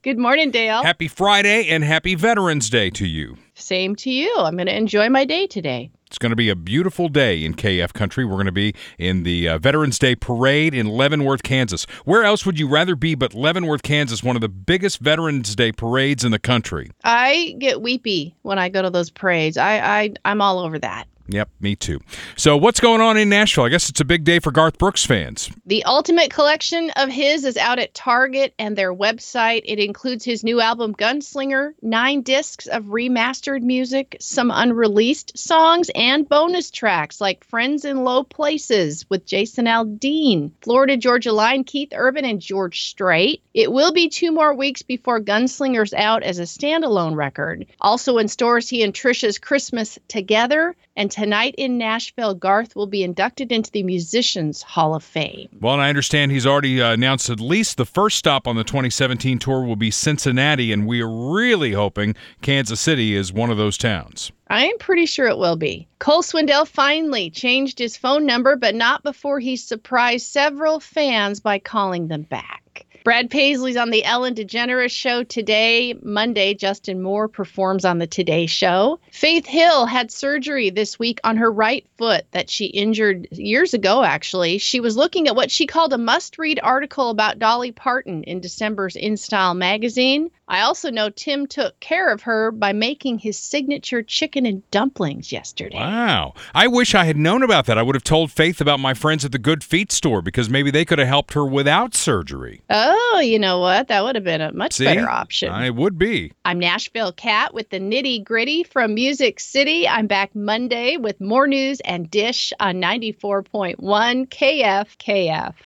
Good morning, Dale. Happy Friday and happy Veterans Day to you. Same to you. I'm going to enjoy my day today. It's going to be a beautiful day in KF country. We're going to be in the Veterans Day Parade in Leavenworth, Kansas. Where else would you rather be but Leavenworth, Kansas, one of the biggest Veterans Day parades in the country? I get weepy when I go to those parades. I'm all over that. Yep, me too. So what's going on in Nashville? I guess it's a big day for Garth Brooks fans. The Ultimate Collection of his is out at Target and their website. It includes his new album, Gunslinger, 9 discs of remastered music, some unreleased songs, and bonus tracks like Friends in Low Places with Jason Aldean, Florida Georgia Line, Keith Urban, and George Strait. It will be 2 more weeks before Gunslinger's out as a standalone record. Also in stores, he and Trisha's Christmas Together. And tonight in Nashville, Garth will be inducted into the Musicians Hall of Fame. Well, and I understand he's already announced at least the first stop on the 2017 tour will be Cincinnati, and we are really hoping Kansas City is one of those towns. I'm pretty sure it will be. Cole Swindell finally changed his phone number, but not before he surprised several fans by calling them back. Brad Paisley's on the Ellen DeGeneres Show today. Monday, Justin Moore performs on the Today Show. Faith Hill had surgery this week on her right foot that she injured years ago, actually. She was looking at what she called a must-read article about Dolly Parton in December's InStyle magazine. I also know Tim took care of her by making his signature chicken and dumplings yesterday. Wow. I wish I had known about that. I would have told Faith about my friends at the Good Feet store because maybe they could have helped her without surgery. Oh, you know what? That would have been a much better option. It would be. I'm Nashville Cat with the nitty gritty from Music City. I'm back Monday with more news and Dish on 94.1 KFKF.